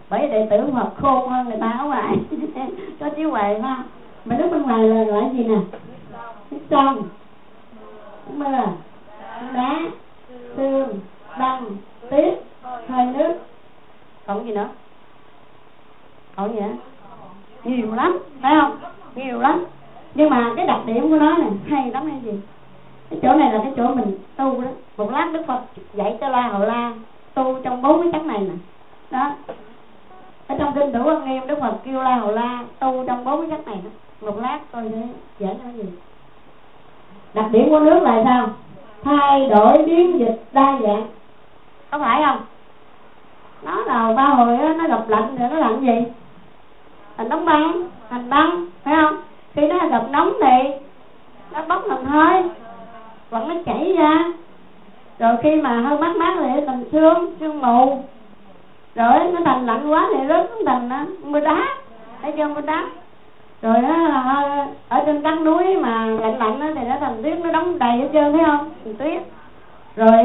bởi đệ tử Phật khôn hơn người ta ở ngoài có chiếu huệ ha. Mà nước bên ngoài là loại gì nè? Nước sông, nước mưa, nước đá, sương, băng, tuyết, hơi nước. Còn gì nữa? Còn gì nữa? Nhiều lắm, phải không? Nhiều lắm. Nhưng mà cái đặc điểm của nó này hay lắm hay gì? Cái chỗ này là cái chỗ mình tu đó. Một lát Đức Phật dạy cho La Hầu La tu trong 4 cái chất này nè. Đó. Ở trong kinh Thủ Ân Nghiêm, Đức Phật kêu La Hầu La tu trong 4 cái chất này đó. Một lát coi sẽ giải cái gì. Đặc điểm của nước là sao? Thay đổi biến dịch đa dạng. Có phải không? Nó là ba hồi đó, nó gặp lạnh thì nó làm gì? Thành đóng băng, thành băng, phải không? Khi nó gặp nóng thì nó bốc thành hơi, vẫn nó chảy ra. Rồi khi mà hơi mát mát thì nó thành sương, sương mù. Rồi nó thành lạnh quá thì rớt nó thành mưa đá, thấy chưa, mưa đá. Rồi nó ở trên các núi mà lạnh lạnh thì nó thành tuyết, nó đóng đầy hết trơn, thấy không? Thành tuyết. Rồi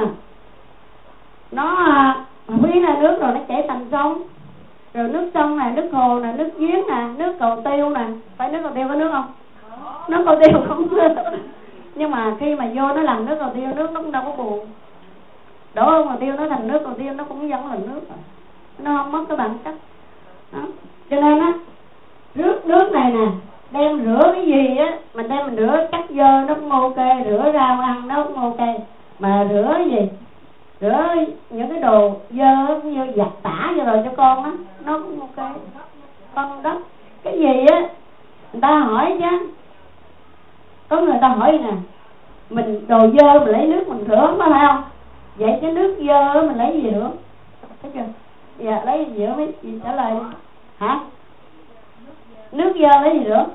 nó phí ra nước rồi nó chảy thành sông. Rồi nước sông nè, nước hồ nè, nước giếng nè, nước cầu tiêu nè. Phải nước cầu tiêu có nước không? Nước cầu tiêu không. Nhưng mà khi mà vô nó làm nước cầu tiêu, nước nó cũng đâu có buồn. Đổ không cầu tiêu nó thành nước cầu tiêu, nó cũng vẫn là nước. Nó không mất cái bản chất đó. Cho nên á, nước này nè, đem rửa cái gì á, mình đem mình rửa chắc dơ nó cũng ok, rửa rau ăn nó cũng ok. Mà rửa cái gì? Rửa những cái đồ dơ như giặt tả vô rồi cho con á, nó cũng ok. Con đất cái gì á, người ta hỏi chứ, có người ta hỏi nè, mình đồ dơ mình lấy nước mình rửa có phải không? Vậy cái nước dơ mình lấy gì rửa? Thấy chưa? Dạ lấy gì rửa mấy gì trả lời đi. Hả? Nước dơ lấy gì rửa?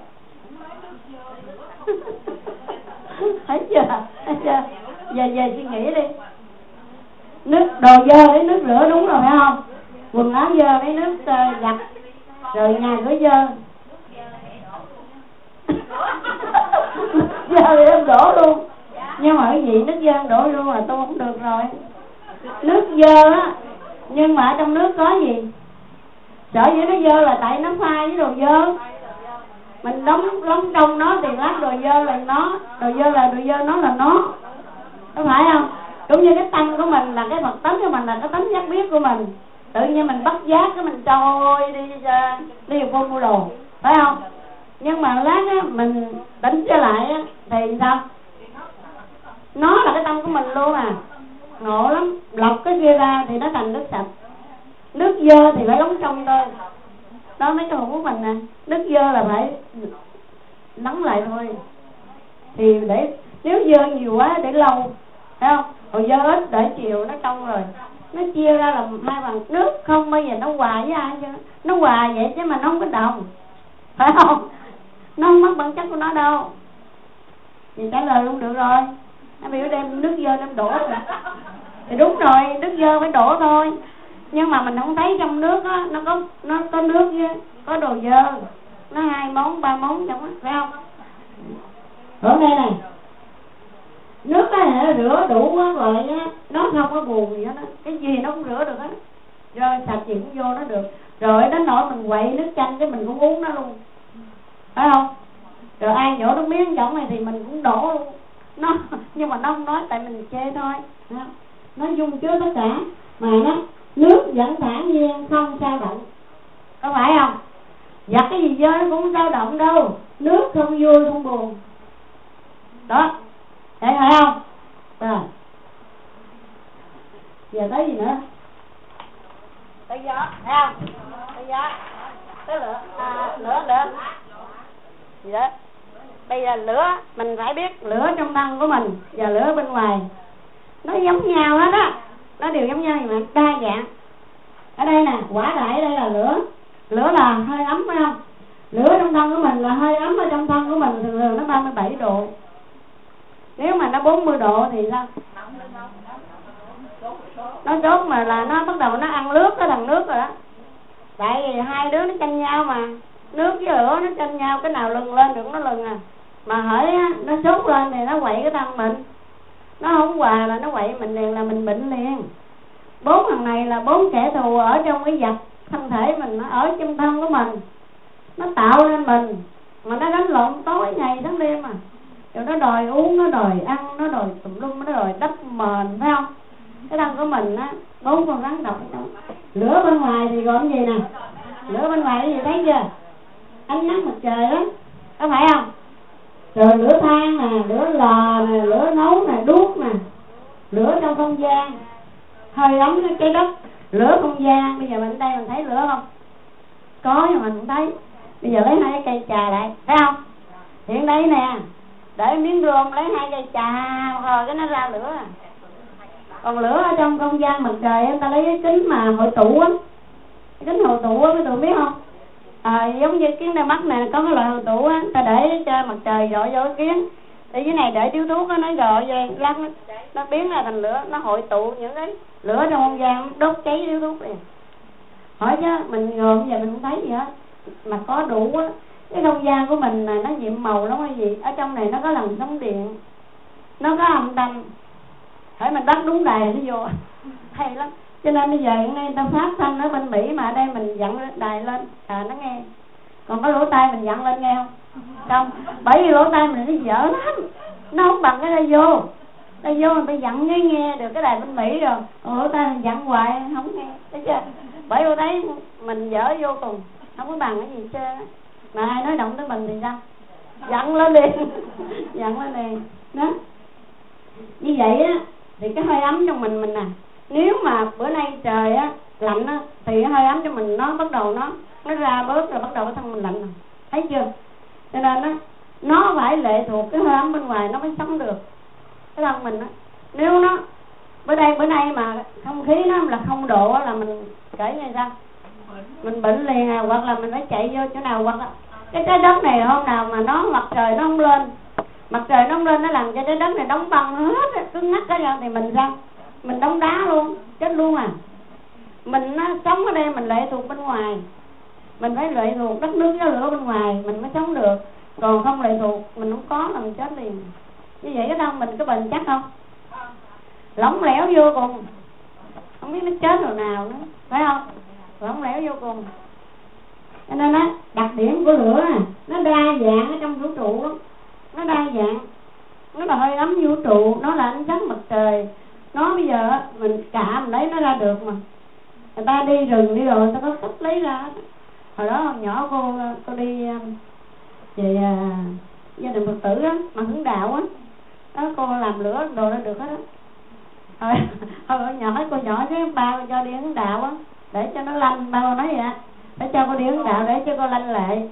Thấy chưa? Thấy chưa? Về suy nghĩ đi. Nước đồ dơ lấy nước rửa đúng rồi phải không? Quần áo dơ lấy nước giặt. Rồi nhà cửa dơ dơ thì em đổ luôn. Nhưng mà cái gì nước dơ đổ luôn là tôi không được rồi. Nước dơ á, nhưng mà ở trong nước có gì? Sở dĩ nó dơ là tại nó pha với đồ dơ. Mình đóng trong nó thì lát đồ dơ là nó, đồ dơ là đồ dơ, nó là nó. Có phải không? Cũng như cái tâm của mình là cái Phật tánh của mình, là cái tánh giác biết của mình. Tự nhiên mình bắt giác cái mình trôi đi vô mua đồ, phải không? Nhưng mà lát á, mình tỉnh trở lại á, thì sao? Nó là cái tâm của mình luôn à. Ngộ lắm. Lọc cái kia ra thì nó thành nước sạch. Nước dơ thì phải đóng trong thôi. Đó mấy cái hồn của mình nè. Nước dơ là phải nóng lại thôi. Thì để nếu dơ nhiều quá để lâu, thấy không? Còn dơ ít để chiều nó trong rồi. Nó chia ra làm hai bằng. Nước không bao giờ nó hòa với ai chứ. Nó hòa vậy chứ mà nó không có đồng, phải không? Nó không mất bản chất của nó đâu. Thì trả lời luôn được rồi. Nó biểu đem nước dơ đem đổ rồi. Thì đúng rồi, nước dơ phải đổ thôi. Nhưng mà mình không thấy trong nước á, nó có nước với có đồ dơ. Nó 2 món 3 món trong á, phải không? Ở đây này, nước á nó rửa đủ á rồi á, nó không có buồn gì hết á. Cái gì nó cũng rửa được á. Rồi sạch gì cũng vô nó được. Rồi đến nỗi mình quậy nước chanh cái mình cũng uống nó luôn, phải không? Rồi ai nhổ nước miếng trong này thì mình cũng đổ luôn. Nó nhưng mà nó không nói, tại mình chê thôi. Nó dung chứa tất cả. Mà nó nước vẫn thản nhiên không sao động, có phải không? Giặt cái gì vô nó cũng không sao động đâu. Nước không vui không buồn. Đó, thấy phải không? Rồi giờ tới gì nữa? Tới gió, thấy không? Tới gió, tới lửa, lửa gì đó. Bây giờ lửa, mình phải biết lửa trong thân của mình và lửa bên ngoài nó giống nhau hết á. Nó đều giống nhau nhưng mà đa dạng. Ở đây nè, quả đại ở đây là lửa. Lửa là hơi ấm, phải không? Lửa trong thân của mình là hơi ấm. Ở trong thân của mình thường nó 37 độ. Nếu mà nó 40 độ thì sao? Nó chốt mà là nó bắt đầu nó ăn nước, cái thằng nước rồi đó. Tại vì hai đứa nó tranh nhau mà. Nước với lửa nó tranh nhau, cái nào lừng lên được nó lừng à. Mà hỡi nó sốt lên thì nó quậy cái thân mình. Nó không hòa là nó quậy mình liền, là mình bệnh liền. 4 thằng này là 4 kẻ thù ở trong cái vật thân thể mình, nó ở trong thân của mình, nó tạo nên mình, mà nó đánh lộn tối ngày tháng đêm mà. Rồi nó đòi uống, nó đòi ăn, nó đòi tùm lum, nó đòi đắp mền, phải không? Cái thân của mình á, 4 con rắn độc ở trong. Lửa bên ngoài thì gồm gì nè? Lửa bên ngoài cái gì thấy chưa? Ánh nắng mặt trời đó, có phải không? Rồi lửa than nè, lửa lò nè, lửa nấu nè, đuốc nè, lửa trong không gian, hơi ấm cái trái đất, lửa không gian. Bây giờ mình ở đây mình thấy lửa không? Có nhưng mình không thấy. Bây giờ lấy 2 cái cây trà lại, thấy không? Hiện đây nè, để miếng rơm lấy 2 cây trà rồi cái nó ra lửa. Còn lửa ở trong không gian mặt trời, người ta lấy cái kính mà hội tụ á, cái kính hội tụ á, mấy tụi biết không? Giống như kiến đeo mắt nè, có cái loại hội tụ á, ta để cho mặt trời rọi vô cái kiến, thì dưới này để điếu thuốc á, nó rọi về lắc, nó biến ra thành lửa, nó hội tụ những cái lửa trong không gian, đốt cháy điếu thuốc liền. Hỏi chứ mình ngồi giờ mình không thấy gì hết, mà có đủ á. Cái không gian của mình là nó nhiệm màu lắm hay gì, ở trong này nó có làn sóng điện, nó có âm thanh, hỏi mình bắt đúng đài nó vô hay lắm. Cho nên bây giờ hiện nay người ta phát thanh ở bên Mỹ, mà ở đây mình dặn đài lên nó nghe. Còn có lỗ tai mình dặn lên nghe không? Không, bởi vì lỗ tai mình nó dở lắm, nó không bằng cái đây vô. Đây vô mình phải dặn cái nghe được cái đài bên Mỹ rồi, còn lỗ tai mình dặn hoài không nghe, thấy chưa? Bởi vì thấy mình dở vô cùng, không có bằng cái gì trơn á. Mà ai nói động tới mình thì sao? Dặn lên liền dặn lên liền đó. Như vậy á thì cái hơi ấm trong mình nè, nếu mà bữa nay trời á lạnh á thì cái hơi ấm trong mình nó bắt đầu nó ra bớt rồi, bắt đầu cái thân mình lạnh rồi, thấy chưa? Cho nên á nó phải lệ thuộc cái hơi ấm bên ngoài nó mới sống được cái thân mình á. Nếu nó bữa nay mà không khí nó là 0 độ á là mình kể như sao? Mình bệnh liền hoặc là mình phải chạy vô chỗ nào, hoặc là cái trái đất này hôm nào mà nó mặt trời nó không lên, mặt trời nó không lên, nó làm cho trái đất này đóng băng hết, cứng ngắc cái thì mình sao? Mình đóng đá luôn, chết luôn à. Mình sống ở đây mình lệ thuộc bên ngoài, mình phải lệ thuộc đất nước gió lửa bên ngoài mình mới sống được. Còn không lệ thuộc mình không có là mình chết liền. Như vậy cái thân mình có bền chắc không? Lỏng lẻo vô cùng, không biết nó chết rồi nào nữa, phải không? Lỏng lẻo vô cùng. Cho nên á đặc điểm của lửa nó đa dạng ở trong vũ trụ lắm, nó đa dạng, nó là hơi ấm vũ trụ, nó là ánh sáng mặt trời. Nó bây giờ mình cả mình lấy nó ra được mà. Người ta đi rừng đi rồi người ta có cách lấy ra. Hồi đó hồi nhỏ cô đi về gia đình Phật tử á, mà hướng đạo á, đó cô làm lửa đồ ra được hết á. Hồi nhỏ cô nhỏ chứ ba cô cho đi hướng đạo á, để cho nó lanh, ba cô nói vậy á, để cho cô đi hướng đạo để cho cô lanh lệ.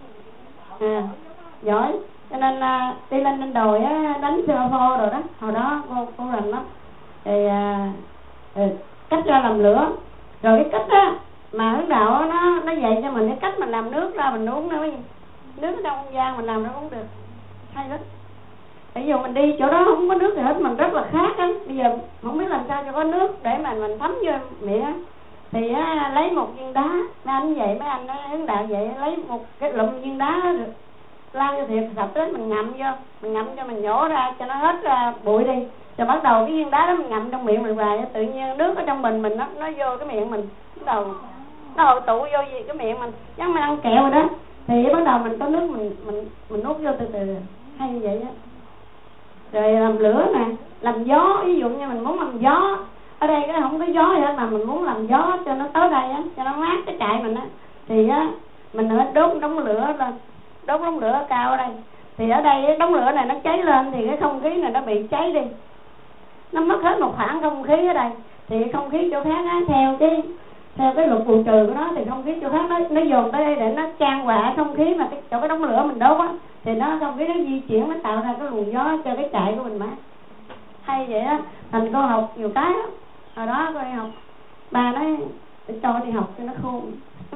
Giỏi. Cho nên đi lên đồi á, đánh sơ phô rồi đó, hồi đó cô làm đó. Thì cách ra làm lửa, rồi cái cách á mà hướng đạo á, nó dạy cho mình cái cách mình làm nước ra mình uống nữa. Nước ở trong không gian mình làm nó uống được, hay lắm. Ví dụ mình đi chỗ đó không có nước gì hết, mình rất là khát á, bây giờ không biết làm sao cho có nước để mà mình thấm vô miệng á, thì lấy một viên đá, mấy anh vậy, mấy anh hướng đạo vậy, lấy một cái lụm viên đá được lao cho thiệt sạch hết, mình ngậm vô, mình ngậm cho mình nhổ ra cho nó hết bụi đi, rồi bắt đầu cái viên đá đó mình ngậm trong miệng mình hoài, tự nhiên nước ở trong mình nó vô cái miệng mình, bắt đầu nó hội tụ vô gì cái miệng mình, giống mình ăn kẹo rồi đó, thì bắt đầu mình có nước mình nuốt vô từ từ, hay như vậy á. Rồi làm lửa nè, làm gió, ví dụ như mình muốn làm gió, ở đây cái không có gió gì hết mà mình muốn làm gió cho nó tới đây á, cho nó mát cái trại mình á, thì á mình đốt đống lửa lên, đốt đống lửa cao ở đây, thì ở đây đống lửa này nó cháy lên thì cái không khí này nó bị cháy đi, nó mất hết một khoảng không khí ở đây, thì không khí chỗ khác á theo cái luật bù trừ của nó thì không khí chỗ khác nó dồn tới đây để nó chan hòa không khí mà chỗ cái đống lửa mình đốt á, thì nó không khí nó di chuyển, nó tạo ra cái luồng gió cho cái trại của mình mát. Hay vậy á, thành cô học nhiều cái á. Hồi đó cô đi học, bà nói để cho đi học cho nó khôn.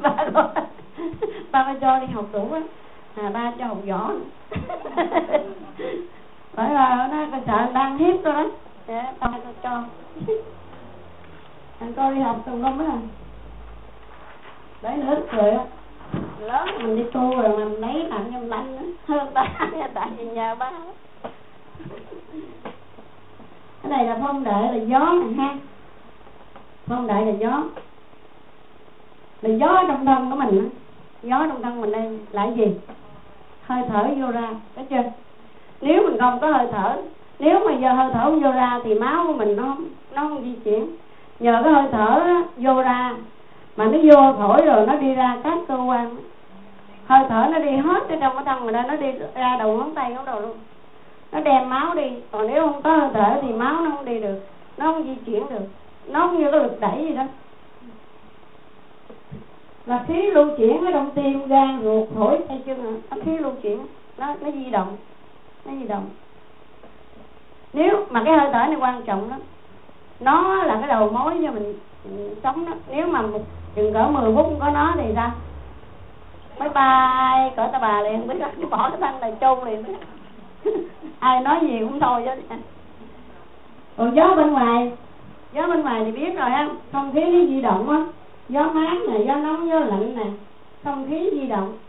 Ba cho đi học đủ á, ba cho học võ. Bởi là nó sợ đang hiếp tôi đó, ba cho. Cô đi học tùm lum á, đấy nữa cười á. Lớn mình đi tu rồi mình lấy làm cho mình lanh hơn ba, tại vì nhờ ba. Cái này là phong đệ là gió này ha, Phong đại là gió, là gió trong thân của mình đó. Gió trong thân mình đây là gì? Hơi thở vô ra, thấy chưa? Nếu mình không có hơi thở, nếu mà giờ hơi thở không vô ra thì máu của mình nó không di chuyển. Nhờ cái hơi thở đó, vô ra mà nó vô thổi rồi nó đi ra các cơ quan, hơi thở nó đi hết cái trong cái thân mình đó, nó đi ra đầu ngón tay ngón đầu luôn, nó đem máu đi. Còn nếu không có hơi thở thì máu nó không đi được, nó không di chuyển được, nó không như cái lực đẩy gì đó. Là khí lưu chuyển ở trong tim, gan, ruột, phổi, tay chân, nó khí lưu chuyển, nó di động, nó di động. Nếu mà cái hơi thở này quan trọng lắm, nó là cái đầu mối cho mình sống đó. Nếu mà chừng cỡ 10 phút không có nó thì sao? Bye bye, cỡ ta bà liền, biết bỏ cái thân này chôn liền. Ai nói gì cũng thôi chứ. Còn gió bên ngoài thì biết rồi ha, không khí nó di động á, gió mát nè, gió nóng, gió lạnh nè, không khí di động.